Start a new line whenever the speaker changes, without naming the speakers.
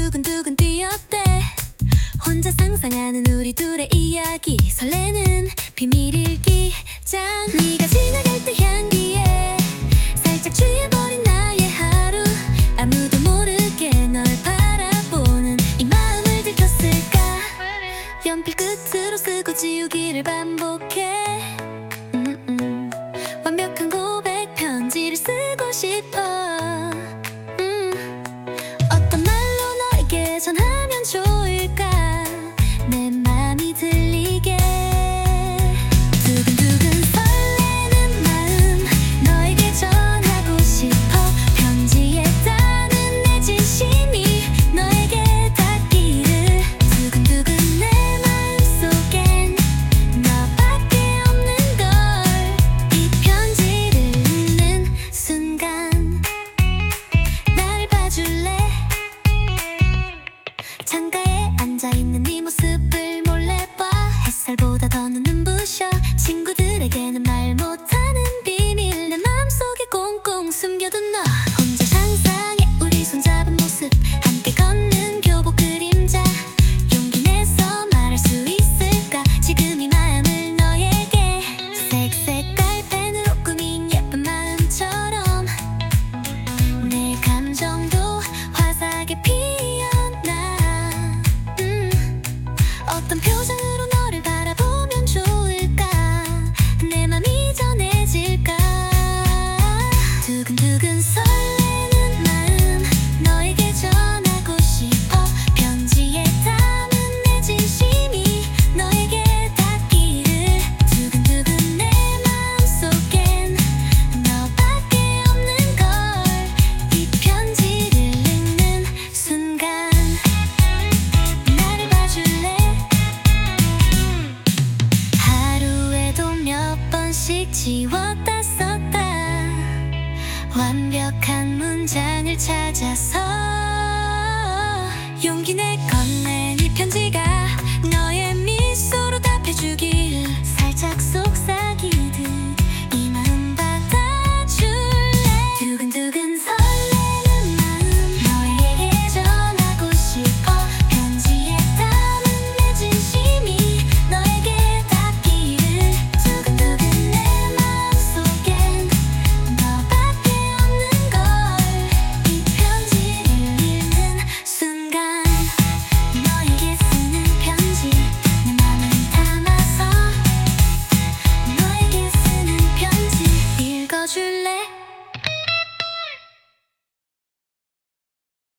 두근두근 뛰었대. 혼자 상상하는 우리 둘의 이야기, 설레는 비밀일기장. 네가 지나갈 때 향기에 살짝 취해버린 나의 하루. 아무도 모르게 널 바라보는 이 마음을 들켰을까. 연필 끝으로 쓰고 지우기를 반복해. 완벽한 고백 편지를 쓰고 싶어. 어떤 말로 너에게 전하면 좋을까. 내 맘이 들리게. 두근두근 설레는 마음 너에게 전하고 싶어. 편지에 담은 내 진심이 너에게 닿기를. 두근두근 내 마음속엔 너밖에 없는 걸. 이 편지를 읽는 순간 나를 봐줄래. 창가에 앉아있는 네 모습을 몰래 봐. 햇살보다 더 눈부셔. 친구들에게는 말 못하는 비밀 내 맘속에 꽁꽁 숨겨둔 너. 혼자 상상해 우리 손잡은 모습, 함께 걷는 교복 그림자. 용기 내서 말할 수 있을까 지금 이 마음을 너에게. 색색깔 펜으로 꾸민 예쁜 마음처럼 내 감정도 화사하게 피어나. 어떤 표정으로 너를 바라보면 좋을까. 내 맘이 전해질까. 두근두근 설레는 마음 너에게 전하고 싶어. 편지에 담은 내 진심이 너에게 닿기를. 두근두근 내 마음속엔 너밖에 없는 걸. 이 편지를 읽는 순간 나를 봐줄래. 하루에도 몇 번씩 지웠다 썼다. 완벽한 문장을 찾아서 용기 내 건